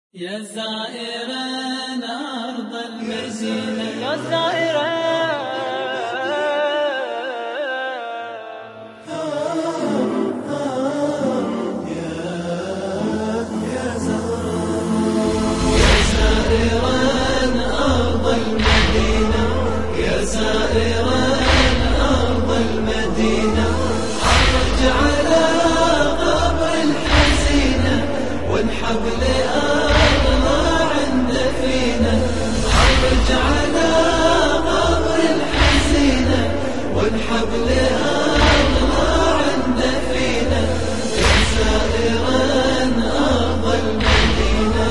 يا زائرا أرض المدينة يا زائرا أرض المدينة يا زائرا أرض المدينة حرج على قبر الحزينة وانحب لأرض عند فينا حرج على قبر الحزينة وانحب لأرض عند فينا يا زائرا أرض المدينة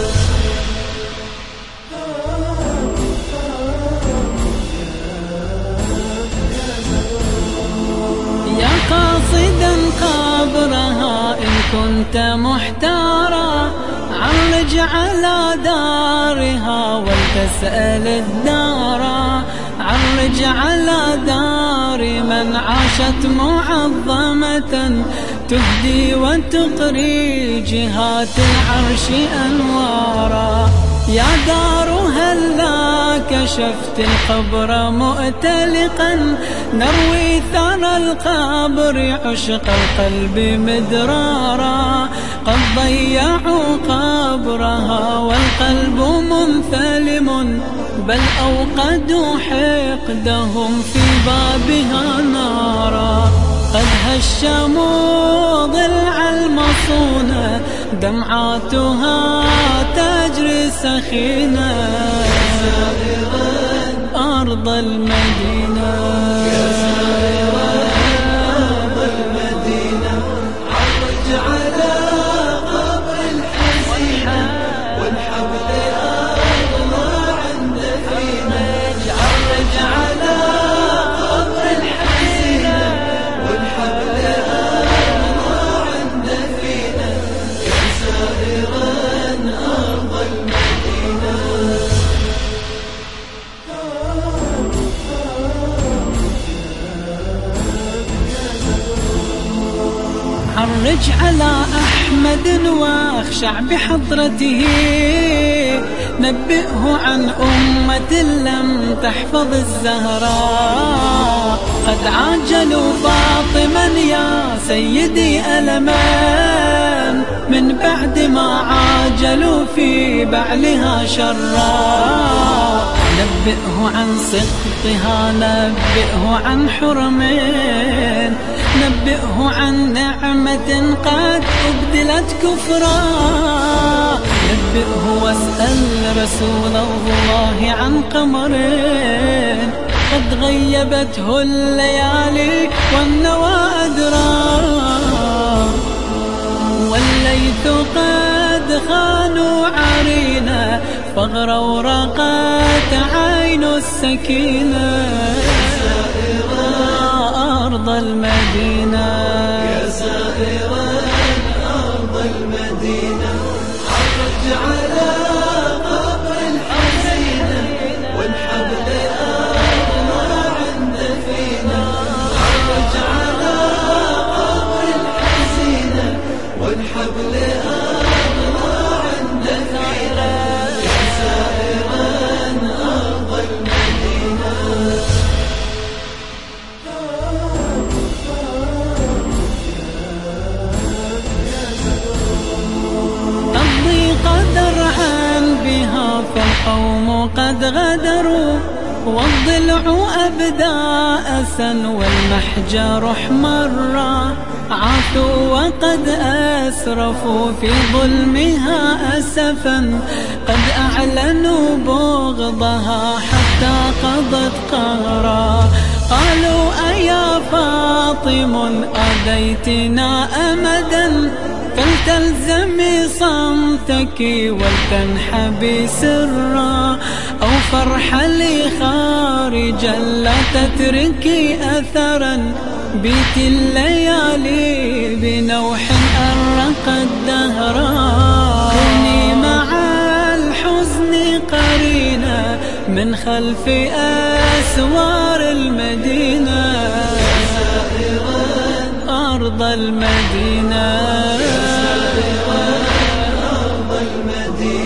يا قاصدا قبرها إن كنت محتارا عرج على دارها ولتسأل الدارا عرج على دار من عاشت معظمة تهدي وتقري جهات العرش أنوارا يا دار هلا كشفت القبر مؤتلقا نروي ثرى القبر عشق القلب مدرارا قد ضيعوا قبرها والقلب منثلم بل أوقدوا حقدهم في بابها نارا قد هشموا ضلع المصونة دمعاتها تجري سخينة أرض المدينة يا زائرا أرض المدينة عرج على قبر الحزينة وانحب لأرض عند فينا عرج على قبر الحزينة وانحب لأرض عند فينا يا زائرا أرض المدينة عرج على أحمد واخشع بحضرته نبئه عن أمة لم تحفظ الزهراء قد عاجلوا فاطما يا سيدي ألمان من بعد ما عاجلوا في بعلها شرا نبئه عن سقطها نبئه عن حرمين نبئه عن نعمة قد أبدلت كفرا نبئه واسأل رسول الله عن قمرين قد غيبته الليالي والنوى أدرى والليث قد خانوا عرينا فاغرورقت عين السكينة أرض المدينة يا زائرا أرض المدينة حرج على قبر الحزينة وانحب لأرض عند فينا حرج على قبر الحزينة وانحب لأرض عند فينا يا زائرا أرض المدينة فالقوم قد غدروا والضلع أبدى أسا والمحجر احمرا عاثوا وقد أسرفوا في ظلمها أسفا قد أعلنوا بغضها حتى قضت قهرا قالوا أيا فاطم أذيتنا أمدا فلتلزمي صمتك ولتنحبي سرا أو فارحلي خارجا لا تتركي أثرا بيت الليالي بنوح أرق الدهرا كوني مع الحزن قرينا من خلف أسوار المدينة أرض المدينة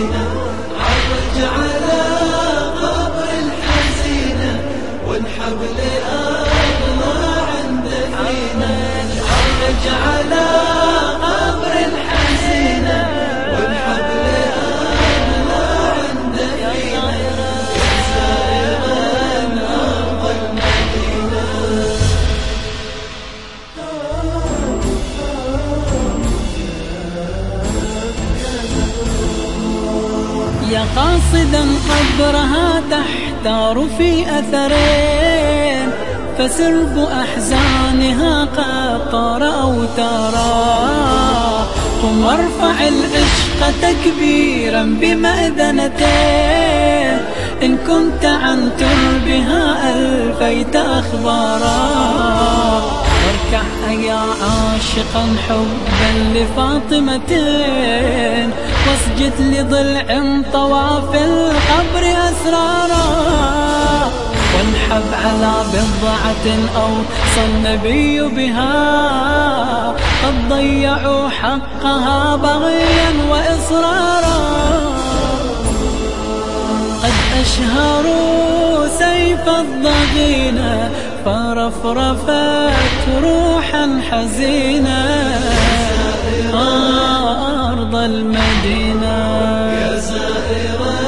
يا قاصدا قبرها تحتار في أثرين، فسرب أحزانها قد طار أوتارا. قم وارفع العشق تكبيرا بمأذنتين، إن كنت عن تربها ألفيت أخبارا. واركع يا عاشقا حبا لفاطمتين، واسجد لضلع طوى في القبر أسرارا. وانحب على بضعة أوصى النبي بها، قد ضيعوا حقها بغيا وإصرارا. قد أشهروا سيف الضغينة، فرفرفت روحا حزينة أرض المدينة. يا زائرا